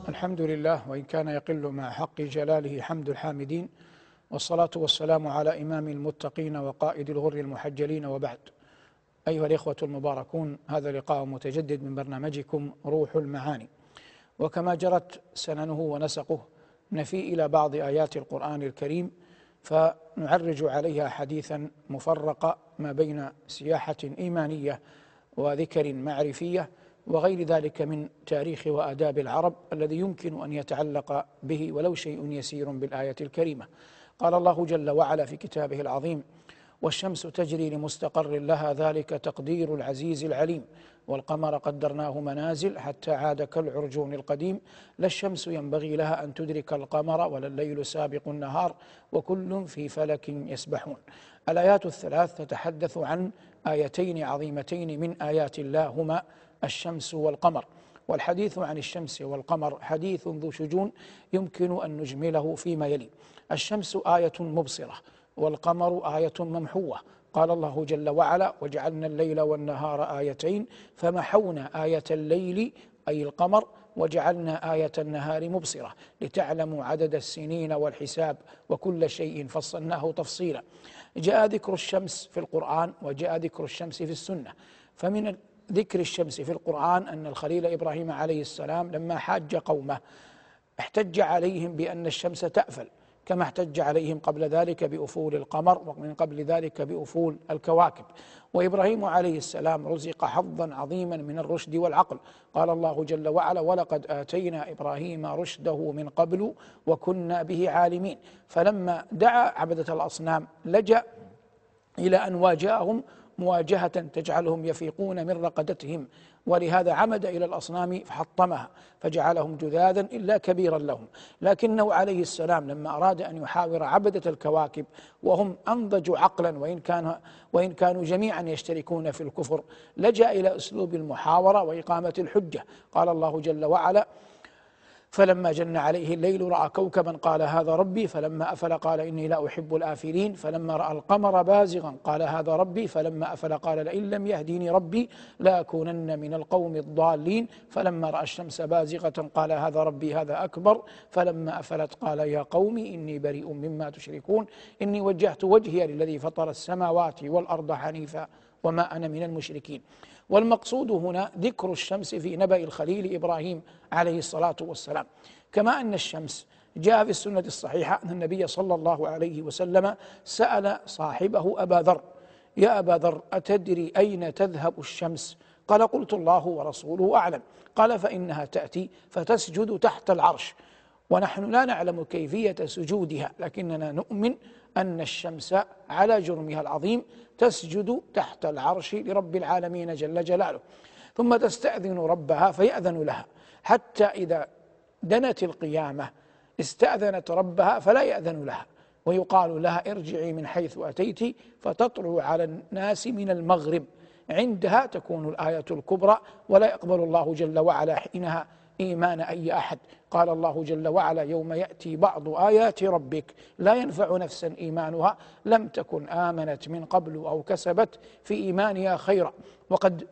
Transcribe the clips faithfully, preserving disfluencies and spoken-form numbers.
الحمد لله، وإن كان يقل مع حق جلاله حمد الحامدين، والصلاة والسلام على إمام المتقين وقائد الغر المحجلين، وبعد. أيها الإخوة المباركون، هذا لقاء متجدد من برنامجكم روح المعاني، وكما جرت سننه ونسقه نفي إلى بعض آيات القرآن الكريم فنعرج عليها حديثا مفرق ما بين سياحة إيمانية وذكر معرفية وغير ذلك من تاريخ وآداب العرب الذي يمكن أن يتعلق به ولو شيء يسير بالآية الكريمة. قال الله جل وعلا في كتابه العظيم: والشمس تجري لمستقر لها ذلك تقدير العزيز العليم، والقمر قدرناه منازل حتى عاد كالعرجون القديم، لا الشمس ينبغي لها أن تدرك القمر ولا الليل سابق النهار وكل في فلك يسبحون. الآيات الثلاث تتحدث عن آيتين عظيمتين من آيات الله هما الشمس والقمر، والحديث عن الشمس والقمر حديث ذو شجون يمكن أن نجمله فيما يلي. الشمس آية مبصرة، والقمر آية ممحوة. قال الله جل وعلا: وجعلنا الليل والنهار آيتين فمحونا آية الليل أي القمر وجعلنا آية النهار مبصرة لتعلموا عدد السنين والحساب وكل شيء فصلناه تفصيلا. جاء ذكر الشمس في القرآن وجاء ذكر الشمس في السنة. فمن ذكر الشمس في القرآن أن الخليل إبراهيم عليه السلام لما حاج قومه احتج عليهم بأن الشمس تأفل، كما احتج عليهم قبل ذلك بأفول القمر ومن قبل ذلك بأفول الكواكب. وإبراهيم عليه السلام رزق حظا عظيما من الرشد والعقل. قال الله جل وعلا: ولقد آتينا إبراهيم رشده من قبل وكنا به عالمين. فلما دعا عبدة الأصنام لجأ إلى أن واجههم مواجهة تجعلهم يفيقون من رقدتهم، ولهذا عمد إلى الأصنام فحطمها فجعلهم جذاذا إلا كبيرا لهم. لكنه عليه السلام لما أراد أن يحاور عبدة الكواكب وهم أنضج عقلا وإن كان وإن كانوا جميعا يشتركون في الكفر، لجأ إلى أسلوب المحاورة وإقامة الحجة. قال الله جل وعلا: فلما جن عليه الليل رأى كوكبا قال هذا ربي، فلما أفل قال إني لا أحب الآفلين، فلما رأى القمر بازغا قال هذا ربي، فلما أفل قال لئن لم يهديني ربي لأكونن من القوم الضالين، فلما رأى الشمس بازغة قال هذا ربي هذا أكبر، فلما أفلت قال يا قوم إني بريء مما تشركون إني وجهت وجهي للذي فطر السماوات والأرض حنيفا وما أنا من المشركين. والمقصود هنا ذكر الشمس في نبأ الخليل إبراهيم عليه الصلاة والسلام. كما أن الشمس جاء في السنة الصحيحة أن النبي صلى الله عليه وسلم سأل صاحبه أبا ذر: يا أبا ذر، أتدري أين تذهب الشمس؟ قال: قلت الله ورسوله أعلم. قال: فإنها تأتي فتسجد تحت العرش، ونحن لا نعلم كيفية سجودها، لكننا نؤمن أن الشمس على جرمها العظيم تسجد تحت العرش لرب العالمين جل جلاله، ثم تستأذن ربها فيأذن لها، حتى إذا دنت القيامة استأذنت ربها فلا يأذن لها، ويقال لها: ارجعي من حيث أتيت فتطلع على الناس من المغرب. عندها تكون الآية الكبرى ولا يقبل الله جل وعلا حينها إيمان أي أحد. قال الله جل وعلا: يوم يأتي بعض آيات ربك لا ينفع نفسا إيمانها لم تكن آمنت من قبل أو كسبت في إيمانها خيرا. وقد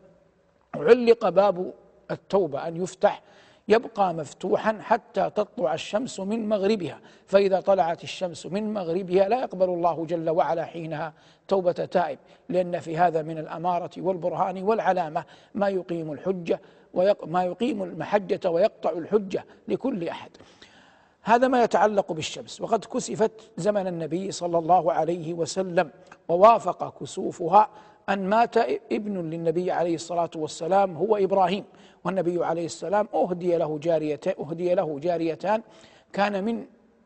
علق باب التوبة أن يفتح يبقى مفتوحا حتى تطلع الشمس من مغربها، فإذا طلعت الشمس من مغربها لا يقبل الله جل وعلا حينها توبة تائب، لأن في هذا من الأمارة والبرهان والعلامة ما يقيم الحجة وما يقيم المحجة ويقطع الحجة لكل أحد. هذا ما يتعلق بالشمس. وقد كسفت زمن النبي صلى الله عليه وسلم، ووافق كسوفها أن مات ابن للنبي عليه الصلاة والسلام هو إبراهيم، والنبي عليه السلام أهدي له جاريتان أهدي له جاريتان كان من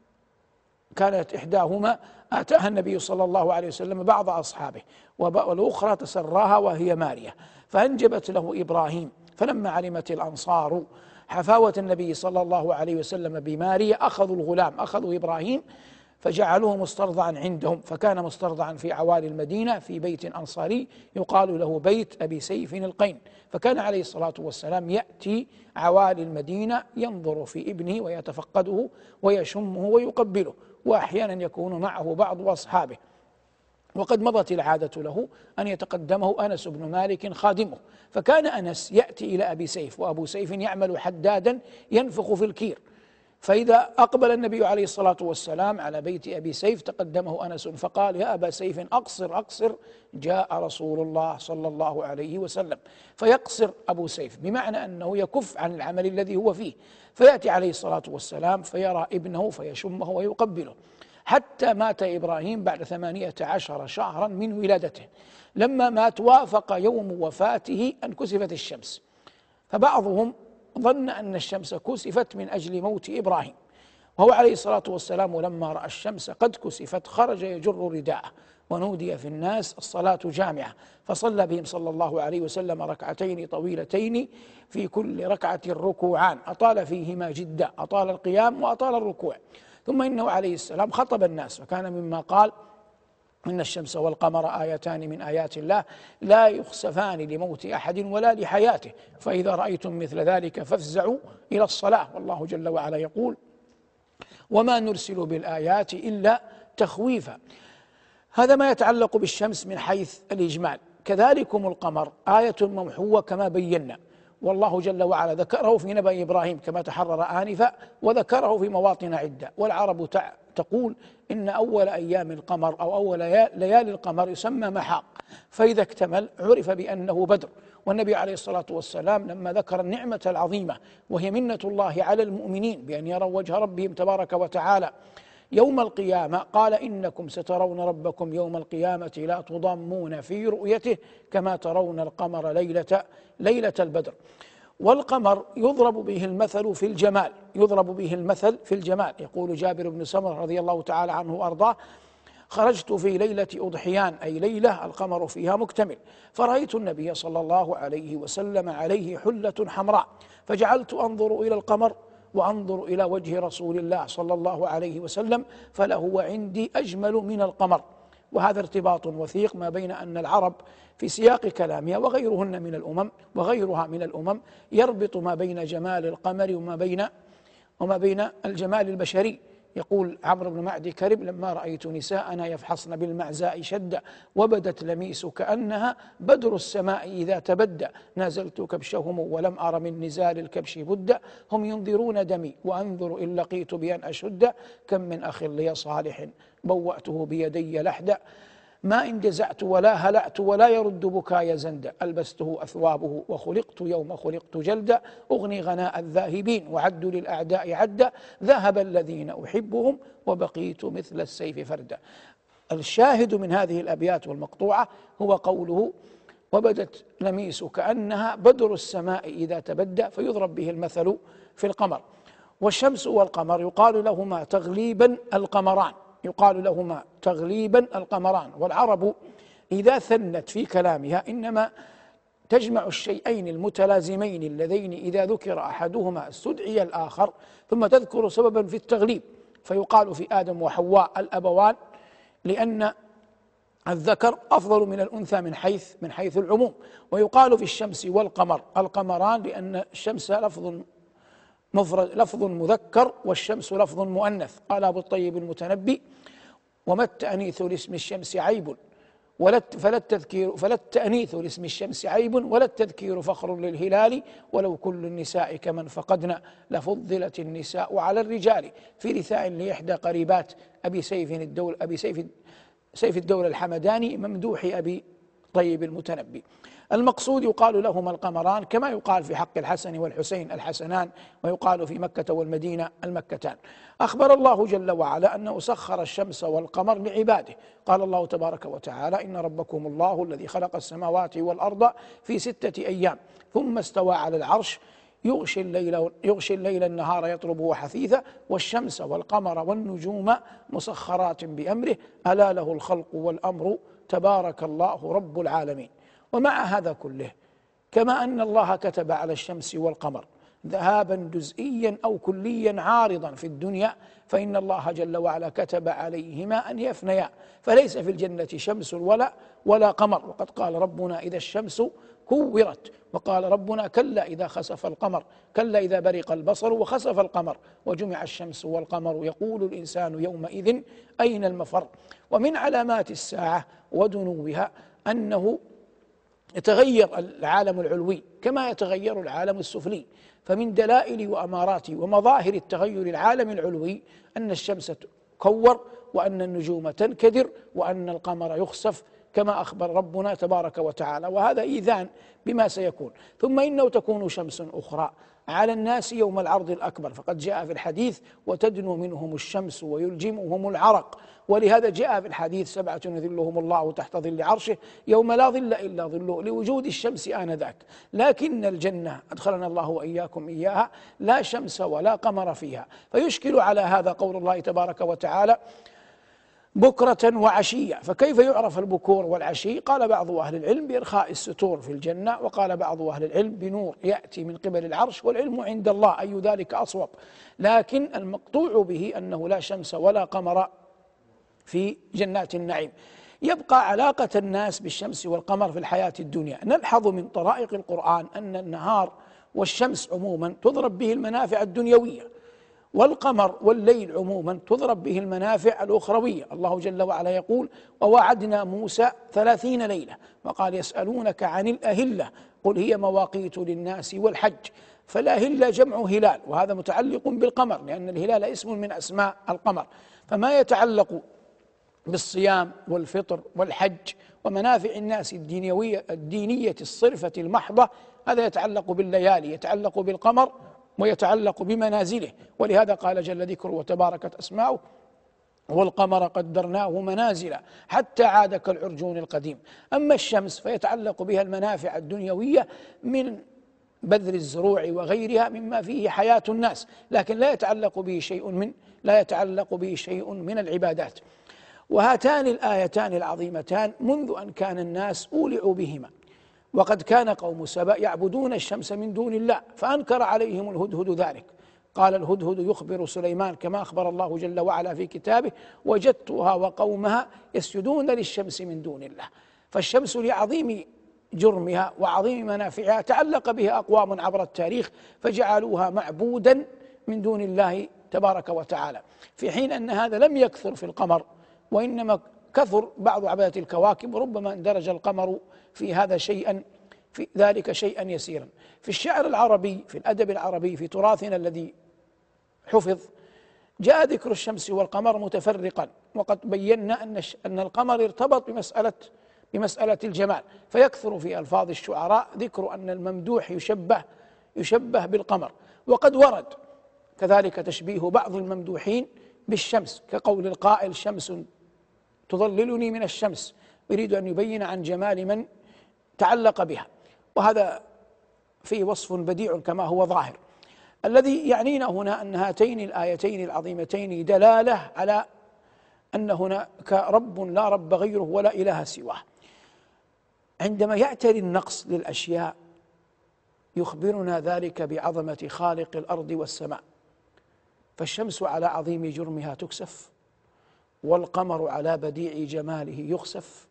كانت إحداهما آتاها النبي صلى الله عليه وسلم بعض أصحابه، والأخرى تسراها وهي مارية، فأنجبت له إبراهيم. فلما علمت الأنصار حفاوة النبي صلى الله عليه وسلم بمارية أخذوا الغلام أخذوا إبراهيم فجعلوه مسترضعا عندهم، فكان مسترضعا في عوالي المدينة في بيت أنصاري يقال له بيت أبي سيف القين. فكان عليه الصلاة والسلام يأتي عوالي المدينة ينظر في ابنه ويتفقده ويشمه ويقبله، وأحيانا يكون معه بعض أصحابه. وقد مضت العادة له أن يتقدمه أنس بن مالك خادمه، فكان أنس يأتي إلى أبي سيف، وأبو سيف يعمل حدادا ينفخ في الكير، فإذا أقبل النبي عليه الصلاة والسلام على بيت أبي سيف تقدمه أنس فقال: يا أبا سيف أقصر أقصر، جاء رسول الله صلى الله عليه وسلم. فيقصر أبو سيف بمعنى أنه يكف عن العمل الذي هو فيه، فيأتي عليه الصلاة والسلام فيرى ابنه فيشمه ويقبله، حتى مات إبراهيم بعد ثمانية عشر شهرا من ولادته. لما مات وافق يوم وفاته أن كسفت الشمس، فبعضهم ظن أن الشمس كسفت من أجل موت إبراهيم، وهو عليه الصلاة والسلام لما رأى الشمس قد كسفت خرج يجر رداءه، ونودي في الناس الصلاة جامعة، فصلى بهم صلى الله عليه وسلم ركعتين طويلتين في كل ركعة ركوعان، أطال فيهما جدا، أطال القيام وأطال الركوع. ثم إنه عليه السلام خطب الناس، فكان مما قال: إن الشمس والقمر آيتان من آيات الله لا يخسفان لموت أحد ولا لحياته، فإذا رأيتم مثل ذلك فافزعوا إلى الصلاة. والله جل وعلا يقول: وما نرسل بالآيات إلا تخويفا. هذا ما يتعلق بالشمس من حيث الإجمال. كذلكم القمر آية ممحوة كما بينا، والله جل وعلا ذكره في نبأ إبراهيم كما تحرر آنفا، وذكره في مواطن عدة. والعرب تقول إن أول أيام القمر أو أول ليالي القمر يسمى محاق، فإذا اكتمل عرف بأنه بدر. والنبي عليه الصلاة والسلام لما ذكر النعمة العظيمة وهي منة الله على المؤمنين بأن يروا وجه ربهم تبارك وتعالى يوم القيامة قال: إنكم سترون ربكم يوم القيامة لا تضامون في رؤيته كما ترون القمر ليلة ليلة البدر. والقمر يضرب به المثل في الجمال، يضرب به المثل في الجمال. يقول جابر بن سمرة رضي الله تعالى عنه وأرضاه: خرجت في ليلة أضحيان، أي ليلة القمر فيها مكتمل، فرأيت النبي صلى الله عليه وسلم عليه حلة حمراء، فجعلت أنظر إلى القمر وأنظر إلى وجه رسول الله صلى الله عليه وسلم، فلهو عندي أجمل من القمر. وهذا ارتباط وثيق ما بين أن العرب في سياق كلامها وغيرهن من الأمم وغيرها من الأمم يربط ما بين جمال القمر وما بين وما بين الجمال البشري. يقول عمرو بن معدي كرب: لما رأيت نساءنا يفحصن بالمعزاء شدة وبدت لميس كأنها بدر السماء إذا تبدى، نازلت كبشهم ولم أر من نزال الكبش بدا، هم ينظرون دمي وأنظر إن لقيت بأن أشد، كم من أخ لي صالح بوأته بيدي لحدا، ما إن جزعت ولا هلعت ولا يرد بكاي زندا، ألبسته أثوابه وخلقت يوم خلقت جلدا، أغني غناء الذاهبين وعد للأعداء عدا، ذهب الذين أحبهم وبقيت مثل السيف فردا. الشاهد من هذه الأبيات والمقطوعة هو قوله: وبدت لميس كأنها بدر السماء إذا تبدى، فيضرب به المثل في القمر. والشمس والقمر يقال لهما تغليبا القمران، يقال لهما تغليبا القمران. والعرب إذا ثنت في كلامها إنما تجمع الشيئين المتلازمين اللذين إذا ذكر أحدهما استدعي الآخر، ثم تذكر سببا في التغليب، فيقال في آدم وحواء الأبوان لأن الذكر أفضل من الأنثى من حيث من حيث العموم. ويقال في الشمس والقمر القمران لأن الشمس لفظ مفرد لفظ مذكر والشمس لفظ مؤنث. قال أبو الطيب المتنبي: وما التأنيث لاسم الشمس عيب ولا فلا التذكير فلا التأنيث لاسم الشمس عيب ولا التذكير فخر للهلال، ولو كل النساء كمن فقدنا لفضلت النساء على الرجال، في رثاء لإحدى قريبات أبي سيف الدول أبي سيف سيف الدولة الحمداني ممدوح أبي طيب المتنبي. المقصود يقال لهما القمران كما يقال في حق الحسن والحسين الحسنان، ويقال في مكة والمدينة المكتان. أخبر الله جل وعلا أنه سخر الشمس والقمر لعباده. قال الله تبارك وتعالى: إن ربكم الله الذي خلق السماوات والأرض في ستة أيام ثم استوى على العرش يغشي الليل, يغشي الليل النهار يطلبه حثيثا، والشمس والقمر والنجوم مسخرات بأمره ألا له الخلق والأمر تبارك الله رب العالمين. ومع هذا كله، كما أن الله كتب على الشمس والقمر ذهابا جزئيا أو كليا عارضا في الدنيا، فإن الله جل وعلا كتب عليهما أن يفنيا، فليس في الجنة شمس ولا ولا قمر. وقد قال ربنا إذا الشمس كورت، وقال ربنا كلا إذا خسف القمر، كلا إذا برق البصر وخسف القمر وجمع الشمس والقمر يقول الإنسان يومئذ أين المفر. ومن علامات الساعة ودنوها أنه يتغير العالم العلوي كما يتغير العالم السفلي، فمن دلائل وأمارات ومظاهر التغير العالم العلوي أن الشمس تكور، وأن النجوم تنكدر، وأن القمر يخسف كما أخبر ربنا تبارك وتعالى، وهذا إيذان بما سيكون. ثم إنه تكون شمس أخرى على الناس يوم العرض الأكبر، فقد جاء في الحديث وتدنو منهم الشمس ويلجمهم العرق، ولهذا جاء في الحديث سبعة يظلهم الله تحت ظل عرشه يوم لا ظل إلا ظله لوجود الشمس آنذاك. لكن الجنة أدخلنا الله وإياكم إياها لا شمس ولا قمر فيها، فيشكل على هذا قول الله تبارك وتعالى بكرة وعشية. فكيف يعرف البكور والعشي؟ قال بعض أهل العلم بإرخاء الستور في الجنة، وقال بعض أهل العلم بنور يأتي من قبل العرش، والعلم عند الله أي ذلك أصوب. لكن المقطوع به أنه لا شمس ولا قمر في جنات النعيم. يبقى علاقة الناس بالشمس والقمر في الحياة الدنيا. نلحظ من طرائق القرآن أن النهار والشمس عموما تضرب به المنافع الدنيوية، والقمر والليل عموما تضرب به المنافع الأخروية. الله جل وعلا يقول ووعدنا موسى ثلاثين ليلة، وقال يسألونك عن الأهلة قل هي مواقيت للناس والحج. فالأهلة جمع هلال، وهذا متعلق بالقمر لأن الهلال اسم من أسماء القمر. فما يتعلق بالصيام والفطر والحج ومنافع الناس الدينيوية الدينية الصرفة المحضة هذا يتعلق بالليالي، يتعلق بالقمر ويتعلق بمنازله. ولهذا قال جل ذكره وتباركت أسماؤه والقمر قدرناه منازل حتى عاد كالعرجون القديم. أما الشمس فيتعلق بها المنافع الدنيوية من بذر الزروع وغيرها مما فيه حياة الناس، لكن لا يتعلق به شيء من لا يتعلق به شيء من العبادات. وهاتان الآيتان العظيمتان منذ أن كان الناس أولعوا بهما، وقد كان قوم سبأ يعبدون الشمس من دون الله فأنكر عليهم الهدهد ذلك. قال الهدهد يخبر سليمان كما أخبر الله جل وعلا في كتابه وجدتها وقومها يسجدون للشمس من دون الله. فالشمس لعظيم جرمها وعظيم منافعها تعلق بها أقوام عبر التاريخ فجعلوها معبودا من دون الله تبارك وتعالى، في حين أن هذا لم يكثر في القمر، وإنما كثر بعض عبادة الكواكب، وربما اندرج القمر في هذا شيئا في ذلك شيئا يسيرا. في الشعر العربي في الأدب العربي في تراثنا الذي حفظ جاء ذكر الشمس والقمر متفرقا، وقد بينا أن أن القمر ارتبط بمسألة بمسألة الجمال، فيكثر في ألفاظ الشعراء ذكر أن الممدوح يشبه يشبه بالقمر. وقد ورد كذلك تشبيه بعض الممدوحين بالشمس كقول القائل شمس تظللني من الشمس، يريد أن يبين عن جمال من تعلق بها، وهذا فيه وصف بديع كما هو ظاهر. الذي يعنينا هنا أن هاتين الآيتين العظيمتين دلالة على أن هناك رب لا رب غيره ولا إله سواه. عندما يأتي النقص للأشياء يخبرنا ذلك بعظمة خالق الأرض والسماء، فالشمس على عظيم جرمها تكسف، والقمر على بديع جماله يخسف،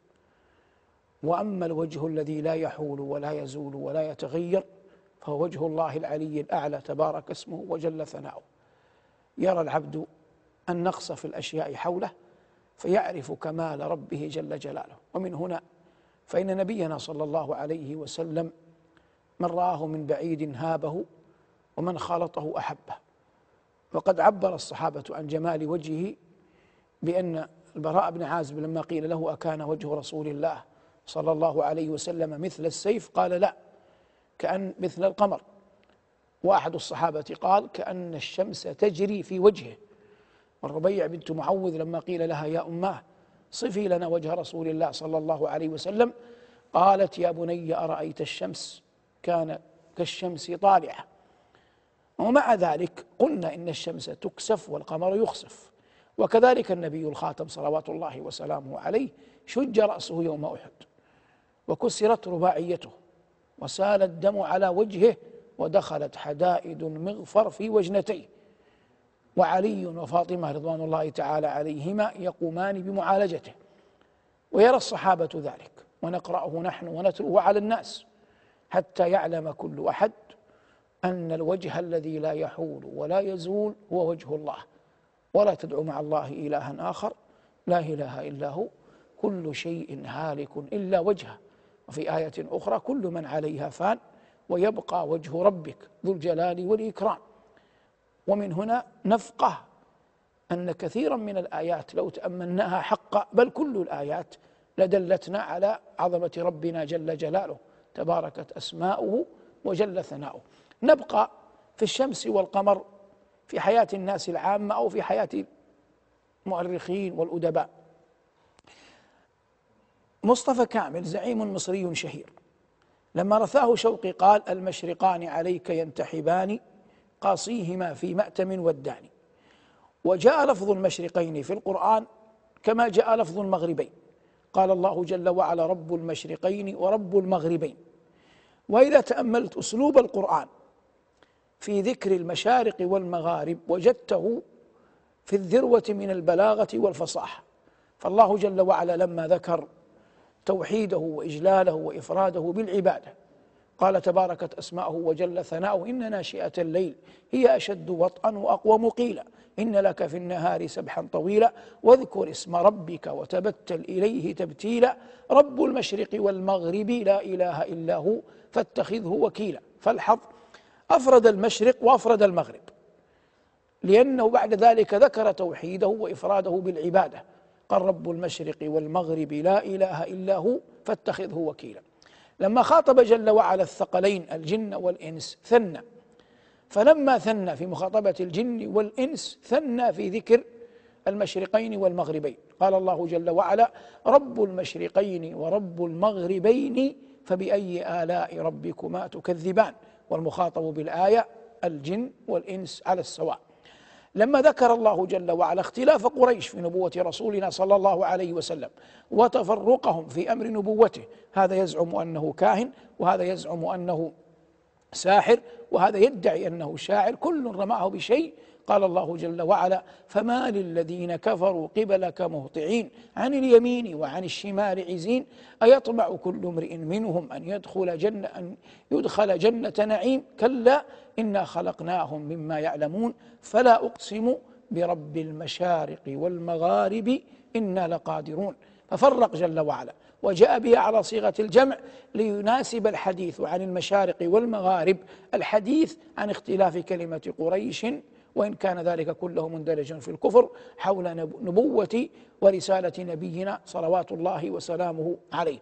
وأما الوجه الذي لا يحول ولا يزول ولا يتغير فهو وجه الله العلي الأعلى تبارك اسمه وجل ثناؤه. يرى العبد النقص في الأشياء حوله فيعرف كمال ربه جل جلاله. ومن هنا فإن نبينا صلى الله عليه وسلم من رآه من بعيد هابه ومن خالطه أحبه. وقد عبر الصحابة عن جمال وجهه بأن البراء بن عازب لما قيل له أكان وجه رسول الله صلى الله عليه وسلم مثل السيف قال لا، كأن مثل القمر. وأحد الصحابة قال كأن الشمس تجري في وجهه. والربيع بنت معوذ لما قيل لها يا أماه صفي لنا وجه رسول الله صلى الله عليه وسلم قالت يا بني أرأيت الشمس كان كالشمس طالعة. ومع ذلك قلنا إن الشمس تكسف والقمر يخسف. وكذلك النبي الخاتم صلوات الله وسلامه عليه شج رأسه يوم أحد وكسرت رباعيته وسال الدم على وجهه ودخلت حدائد المغفر في وجنتيه، وعلي وفاطمة رضوان الله تعالى عليهما يقومان بمعالجته، ويرى الصحابة ذلك، ونقرأه نحن ونتلوه على الناس حتى يعلم كل أحد أن الوجه الذي لا يحول ولا يزول هو وجه الله، ولا تدعو مع الله إلها آخر، لا إله إلا هو، كل شيء هالك إلا وجهه. وفي آية أخرى كل من عليها فان ويبقى وجه ربك ذو الجلال والإكرام. ومن هنا نفقه أن كثيرا من الآيات لو تأملناها حقا، بل كل الآيات لدلتنا على عظمة ربنا جل جلاله، تباركت أسماؤه وجل ثناؤه. نبقى في الشمس والقمر في حياة الناس العامة أو في حياة المؤرخين والأدباء. مصطفى كامل زعيم مصري شهير لما رثاه شوقي قال: المشرقان عليك ينتحبان قاصيهما في مأتم والدان. وجاء لفظ المشرقين في القرآن كما جاء لفظ المغربين، قال الله جل وعلا: رب المشرقين ورب المغربين. وإذا تأملت أسلوب القرآن في ذكر المشارق والمغارب وجدته في الذروة من البلاغة والفصاحة. فالله جل وعلا لما ذكر توحيده وإجلاله وإفراده بالعبادة قال: تباركت أسماؤه وجل ثناؤه إن ناشئة الليل هي أشد وطئا وأقوم قيلا إن لك في النهار سبحا طويلا واذكر اسم ربك وتبتل إليه تبتيلا رب المشرق والمغرب لا إله إلا هو فاتخذه وكيلا. فالحظ أفرد المشرق وأفرد المغرب، لأنه بعد ذلك ذكر توحيده وإفراده بالعبادة، قال: رب المشرق والمغرب لا إله إلا هو فاتخذه وكيلا. لما خاطب جل وعلا الثقلين الجن والإنس ثنى، فلما ثنى في مخاطبة الجن والإنس ثنى في ذكر المشرقين والمغربين. قال الله جل وعلا: رب المشرقين ورب المغربين فبأي آلاء ربكما تكذبان. والمخاطب بالآية الجن والإنس على السواء. لما ذكر الله جل وعلا اختلاف قريش في نبوة رسولنا صلى الله عليه وسلم وتفرقهم في أمر نبوته، هذا يزعم أنه كاهن، وهذا يزعم أنه ساحر، وهذا يدعي أنه شاعر، كل رماه بشيء. قال الله جل وعلا: فما للذين كفروا قبلك مهطعين عن اليمين وعن الشمال عزين أيطمع كل امرئ منهم أن يدخل جنة أن يدخل جنة نعيم كلا إنا خلقناهم مما يعلمون فلا أقسم برب المشارق والمغارب إنا لقادرون. ففرق جل وعلا وجاء بها على صيغة الجمع ليناسب الحديث عن المشارق والمغارب الحديث عن اختلاف كلمة قريش، وإن كان ذلك كله مندرجا في الكفر حول نبوة ورسالة نبينا صلوات الله وسلامه عليه.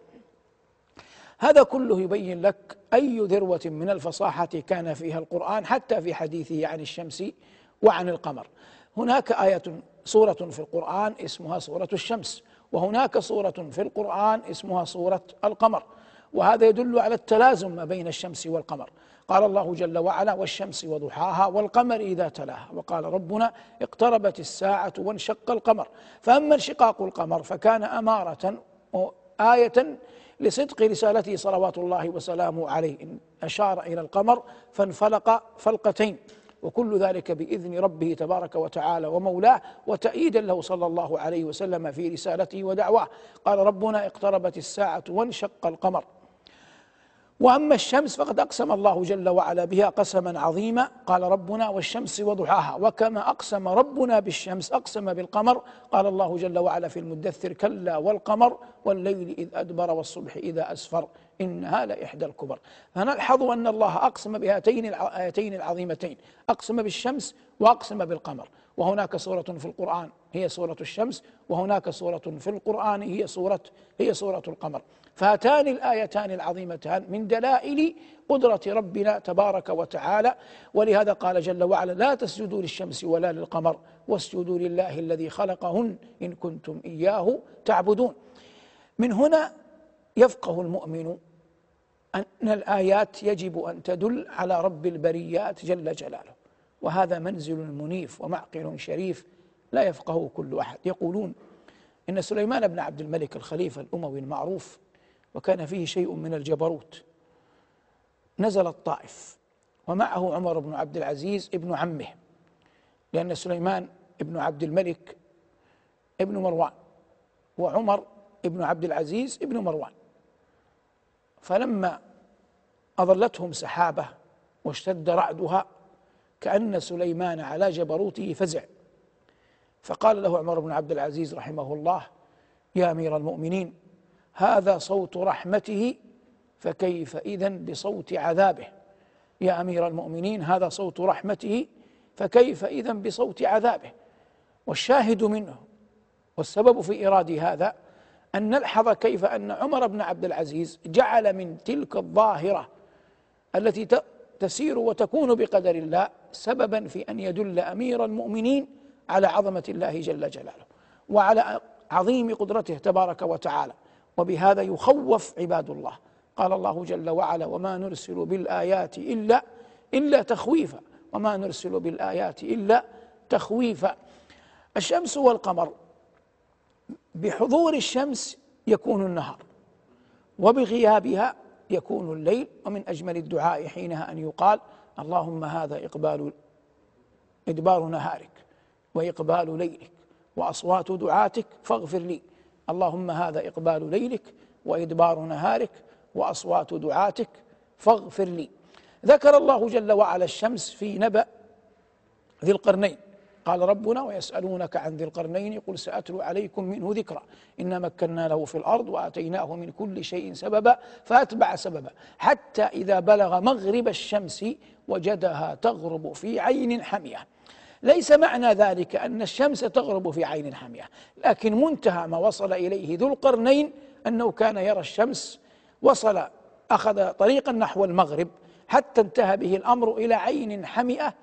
هذا كله يبين لك أي ذروة من الفصاحة كان فيها القرآن حتى في حديثه عن الشمس وعن القمر. هناك آية سورة في القرآن اسمها سورة الشمس، وهناك سورة في القرآن اسمها سورة القمر، وهذا يدل على التلازم ما بين الشمس والقمر. قال الله جل وعلا: والشمس وضحاها والقمر إذا تلاها، وقال ربنا: اقتربت الساعة وانشق القمر. فأما انشقاق القمر فكان أمارة آية لصدق رسالته صلوات الله وسلامه عليه، أشار إلى القمر فانفلق فلقتين، وكل ذلك بإذن ربه تبارك وتعالى ومولاه، وتأييدا له صلى الله عليه وسلم في رسالته ودعواه. قال ربنا: اقتربت الساعة وانشق القمر. وأما الشمس فقد أقسم الله جل وعلا بها قسما عظيما، قال ربنا: والشمس وضحاها. وكما أقسم ربنا بالشمس أقسم بالقمر، قال الله جل وعلا في المدثر: كلا والقمر والليل إذ أدبر والصبح إذا أسفر إنها لإحدى الكبر. فنلحظ أن الله أقسم بهاتين الآيتين العظيمتين، أقسم بالشمس وأقسم بالقمر. وهناك سورة في القرآن هي سورة الشمس، وهناك سورة في القرآن هي سورة هي سورة القمر. فهاتان الآيتان العظيمتان من دلائل قدرة ربنا تبارك وتعالى. ولهذا قال جل وعلا: لا تسجدوا للشمس ولا للقمر واسجدوا لله الذي خلقهن إن كنتم إياه تعبدون. من هنا يفقه المؤمن أن الآيات يجب أن تدل على رب البريات جل جلاله، وهذا منزل منيف ومعقل شريف لا يفقهه كل أحد. يقولون إن سليمان بن عبد الملك الخليفة الأموي المعروف وكان فيه شيء من الجبروت نزل الطائف، ومعه عمر بن عبد العزيز ابن عمه، لأن سليمان ابن عبد الملك ابن مروان، وعمر ابن عبد العزيز ابن مروان. فلما أظلتهم سحابة واشتد رعدها كأن سليمان على جبروته فزع، فقال له عمر بن عبد العزيز رحمه الله: يا أمير المؤمنين، هذا صوت رحمته فكيف إذن بصوت عذابه؟ يا أمير المؤمنين، هذا صوت رحمته فكيف إذن بصوت عذابه؟ والشاهد منه والسبب في إيراد هذا أن نلحظ كيف أن عمر بن عبد العزيز جعل من تلك الظاهرة التي تسير وتكون بقدر الله سببا في أن يدل أمير المؤمنين على عظمة الله جل جلاله وعلى عظيم قدرته تبارك وتعالى، وبهذا يخوف عباد الله. قال الله جل وعلا: وما نرسل بالآيات إلا إلا تخويفا، وما نرسل بالآيات إلا تخويفا. الشمس والقمر، بحضور الشمس يكون النهار، وبغيابها يكون الليل. ومن أجمل الدعاء حينها أن يقال: اللهم هذا إقبال إدبار نهارك وإقبال ليلك وأصوات دعاتك فاغفر لي. اللهم هذا إقبال ليلك وإدبار نهارك وأصوات دعاتك فاغفر لي. ذكر الله جل وعلا الشمس في نبأ ذي القرنين، قال ربنا: ويسألونك عن ذي القرنين قل سأتلو عليكم منه ذكرا إنا مكنا له في الأرض وآتيناه من كل شيء سببا فأتبع سببا حتى إذا بلغ مغرب الشمس وجدها تغرب في عين حمية. ليس معنى ذلك أن الشمس تغرب في عين حمية، لكن منتهى ما وصل إليه ذو القرنين أنه كان يرى الشمس، وصل أخذ طريقا نحو المغرب حتى انتهى به الأمر إلى عين حمئة،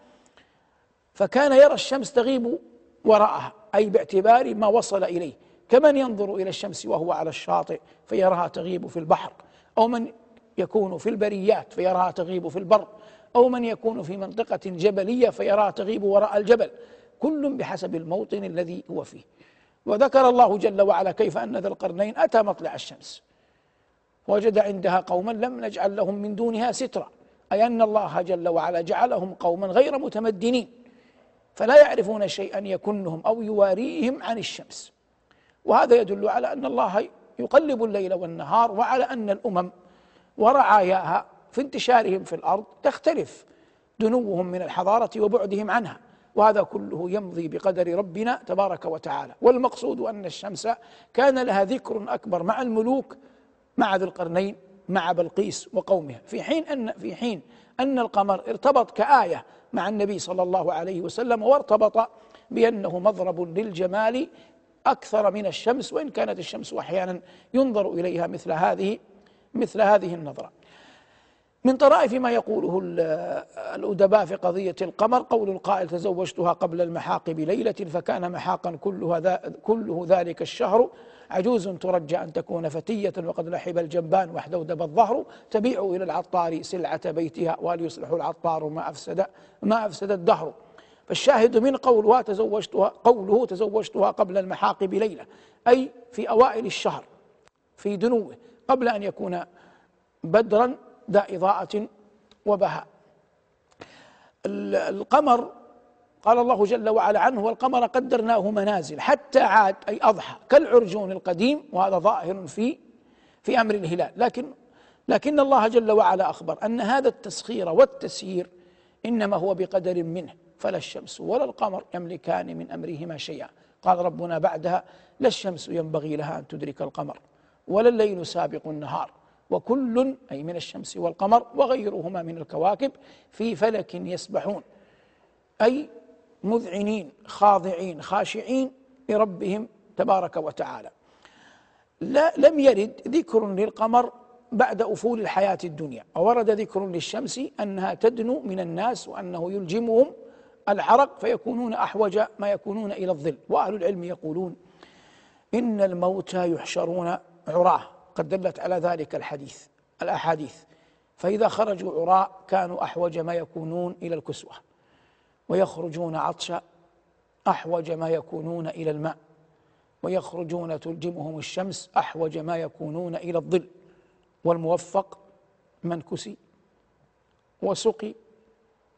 فكان يرى الشمس تغيب وراءها، أي باعتبار ما وصل إليه، كمن ينظر إلى الشمس وهو على الشاطئ فيراها تغيب في البحر، أو من يكون في البريات فيراها تغيب في البر، أو من يكون في منطقة جبلية فيراها تغيب وراء الجبل، كل بحسب الموطن الذي هو فيه. وذكر الله جل وعلا كيف أن ذا القرنين أتى مطلع الشمس وجد عندها قوما لم نجعل لهم من دونها سترا، أي أن الله جل وعلا جعلهم قوما غير متمدنين فلا يعرفون شيئا يكنهم أو يواريهم عن الشمس. وهذا يدل على أن الله يقلب الليل والنهار، وعلى أن الأمم ورعاياها في انتشارهم في الأرض تختلف دنوهم من الحضارة وبعدهم عنها، وهذا كله يمضي بقدر ربنا تبارك وتعالى. والمقصود أن الشمس كان لها ذكر أكبر مع الملوك، مع ذي القرنين، مع بلقيس وقومها، في حين أن في حين أن القمر ارتبط كآية مع النبي صلى الله عليه وسلم، وارتبط بأنه مضرب للجمال أكثر من الشمس، وإن كانت الشمس أحيانا ينظر إليها مثل هذه مثل هذه النظرة. من طرائف ما يقوله الأدباء في قضية القمر قول القائل: تزوجتها قبل المحاق بليلة فكان محاقا كلها كله ذلك الشهر، عجوز ترجى أن تكون فتية وقد لحب الجنبان واحدودب الظهر، تبيع إلى العطار سلعة بيتها وهل يصلح العطار ما أفسد ما أفسد الدهر. فالشاهد من قولها تزوجتها قوله تزوجتها قبل المحاق بليلة، أي في أوائل الشهر في دنوه قبل أن يكون بدرا ذا إضاءة وبهاء. القمر قال الله جل وعلا عنه: والقمر قدرناه منازل حتى عاد، أي أضحى كالعرجون القديم، وهذا ظاهر في في أمر الهلال. لكن لكن الله جل وعلا أخبر أن هذا التسخير والتسيير إنما هو بقدر منه، فلا الشمس ولا القمر يملكان من أمرهما شيئا. قال ربنا بعدها: لا الشمس ينبغي لها أن تدرك القمر ولا الليل سابق النهار وكل، أي من الشمس والقمر وغيرهما من الكواكب، في فلك يسبحون، أي مذعنين خاضعين خاشعين لربهم تبارك وتعالى. لا لم يرد ذكر للقمر بعد أفول الحياة الدنيا، وورد ذكر للشمس أنها تدنو من الناس وأنه يلجمهم العرق فيكونون أحوج ما يكونون إلى الظل. وأهل العلم يقولون إن الموتى يحشرون عراه، قد دلت على ذلك الحديث الأحاديث، فإذا خرجوا عراء كانوا أحوج ما يكونون إلى الكسوة، ويخرجون عطشا أحوج ما يكونون إلى الماء، ويخرجون تلجمهم الشمس أحوج ما يكونون إلى الظل. والموفق من كسي وسقي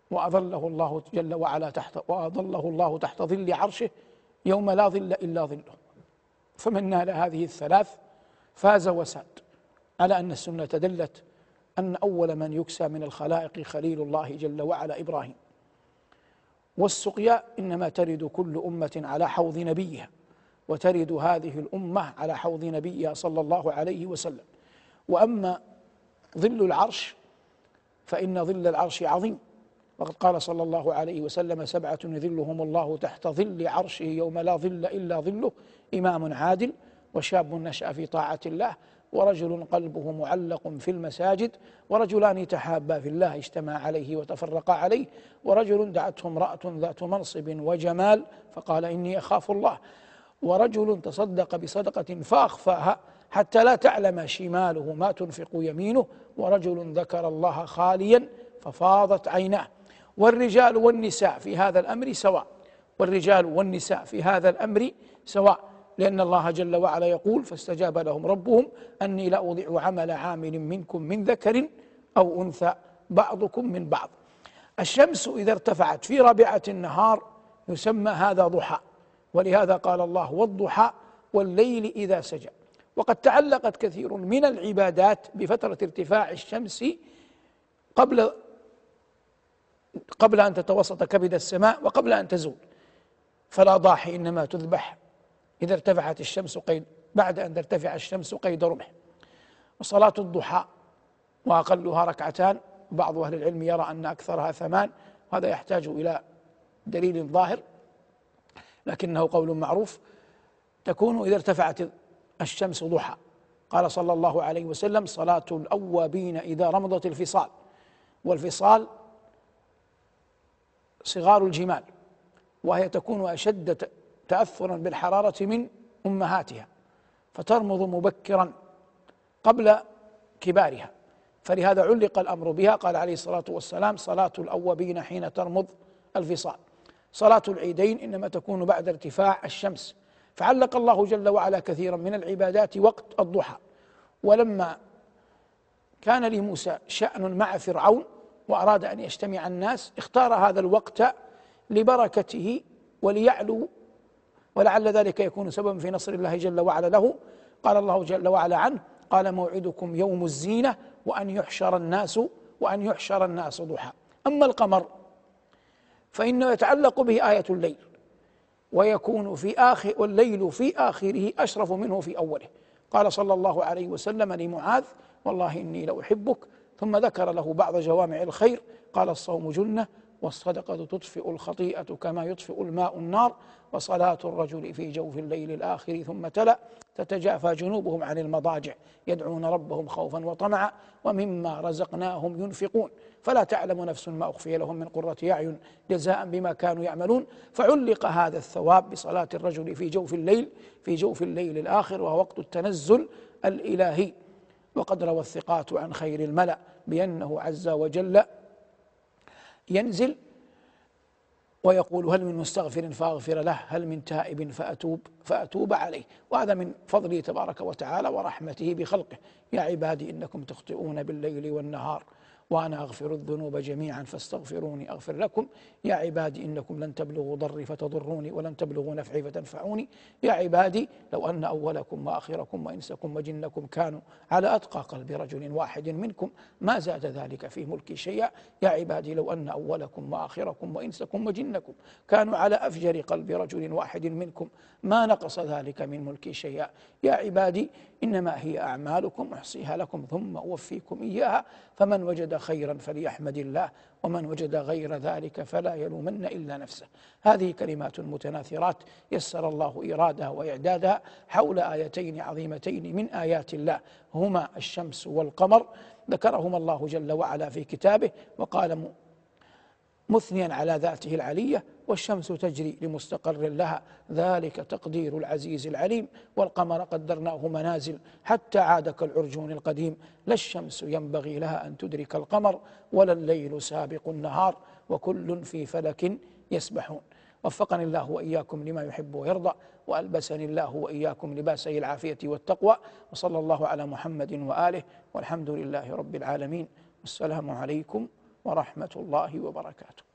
وأظله الله جل وعلا تحت وأظله الله تحت ظل عرشه يوم لا ظل إلا ظله. فمن نال هذه الثلاث فاز وساد، على أن السنة دلت أن أول من يكسى من الخلائق خليل الله جل وعلا إبراهيم. والسقيا إنما ترد كل أمة على حوض نبيها، وترد هذه الأمة على حوض نبيها صلى الله عليه وسلم. وأما ظل العرش فإن ظل العرش عظيم، وقد قال صلى الله عليه وسلم: سبعة يظلهم الله تحت ظل عرشه يوم لا ظل إلا ظله: إمام عادل، وشاب نشأ في طاعة الله، ورجل قلبه معلق في المساجد، ورجلان تحابا في الله اجتمعا عليه وتفرقا عليه، ورجل دعته امرأة ذات منصب وجمال فقال إني أخاف الله، ورجل تصدق بصدقة فأخفاها حتى لا تعلم شماله ما تنفق يمينه، ورجل ذكر الله خاليا ففاضت عيناه. والرجال والنساء في هذا الأمر سواء، والرجال والنساء في هذا الأمر سواء، لأن الله جل وعلا يقول: فاستجاب لهم ربهم أني لا أضيع عمل عامل منكم من ذكر أو أنثى بعضكم من بعض. الشمس إذا ارتفعت في رابعة النهار يسمى هذا ضحى، ولهذا قال الله: والضحى والليل إذا سجى. وقد تعلقت كثير من العبادات بفترة ارتفاع الشمس قبل قبل أن تتوسط كبد السماء وقبل أن تزول، فلا ضاحي إنما تذبح إذا ارتفعت الشمس قيد بعد أن ترتفع الشمس قيد رمح. وصلاة الضحى وأقلها ركعتان، بعض أهل العلم يرى أن أكثرها ثمان، وهذا يحتاج إلى دليل ظاهر لكنه قول معروف. تكون إذا ارتفعت الشمس ضحى. قال صلى الله عليه وسلم: صلاة الأوابين إذا رمضت الفصال. والفصال صغار الجمال، وهي تكون أشد تأثرا بالحرارة من أمهاتها، فترمض مبكرا قبل كبارها، فلهذا علق الأمر بها. قال عليه الصلاة والسلام: صلاة الأوابين حين ترمض الفصال. صلاة العيدين إنما تكون بعد ارتفاع الشمس، فعلق الله جل وعلا كثيرا من العبادات وقت الضحى. ولما كان لموسى شأن مع فرعون وأراد أن يجتمع الناس اختار هذا الوقت لبركته وليعلو، ولعل ذلك يكون سببا في نصر الله جل وعلا له. قال الله جل وعلا عنه: قال موعدكم يوم الزينة وأن يحشر الناس وأن يحشر الناس ضحى. أما القمر فإنه يتعلق به آية الليل، ويكون في آخر والليل في آخره أشرف منه في أوله. قال صلى الله عليه وسلم لمعاذ: والله إني لأحبك، ثم ذكر له بعض جوامع الخير. قال: الصوم جنة، والصدقة تطفئ الخطيئة كما يطفئ الماء النار، وصلاة الرجل في جوف الليل الآخر. ثم تلا: تتجافى جنوبهم عن المضاجع يدعون ربهم خوفا وطمعا ومما رزقناهم ينفقون، فلا تعلم نفس ما أخفي لهم من قرة أعين جزاء بما كانوا يعملون. فعلق هذا الثواب بصلاة الرجل في جوف الليل في جوف الليل الآخر، وهو وقت التنزل الإلهي. وقد روى الثقات عن خير الملأ بأنه عز وجل ينزل ويقول: هل من مستغفر فأغفر له، هل من تائب فأتوب فأتوب عليه. وهذا من فضله تبارك وتعالى ورحمته بخلقه. يا عبادي إنكم تخطئون بالليل والنهار وأنا أغفر الذنوب جميعا فاستغفروني أغفر لكم. يا عبادي إنكم لن تبلغوا ضري فتضروني ولن تبلغوا نفعي فتنفعوني. يا عبادي لو أن أولكم وآخركم وإنسكم وجنكم كانوا على أتقى قلب رجل واحد منكم ما زاد ذلك في ملكي شيئا. يا عبادي لو أن أولكم وآخركم وإنسكم وجنكم كانوا على أفجر قلب رجل واحد منكم ما نقص ذلك من ملكي شيئا. يا عبادي إنما هي أعمالكم أحصيها لكم ثم أوفيكم إياها، فمن وجد خيرا فليحمد الله ومن وجد غير ذلك فلا يلومن إلا نفسه. هذه كلمات متناثرات يسر الله إيرادها وإعدادها حول آيتين عظيمتين من آيات الله، هما الشمس والقمر، ذكرهما الله جل وعلا في كتابه وقال مثنيا على ذاته العلية: والشمس تجري لمستقر لها ذلك تقدير العزيز العليم، والقمر قدرناه منازل حتى عاد كالعرجون القديم، لا الشمس ينبغي لها أن تدرك القمر ولا الليل سابق النهار وكل في فلك يسبحون. وفقني الله وإياكم لما يحب ويرضى، وألبسني الله وإياكم لباسي العافية والتقوى، وصلى الله على محمد وآله، والحمد لله رب العالمين، والسلام عليكم ورحمة الله وبركاته.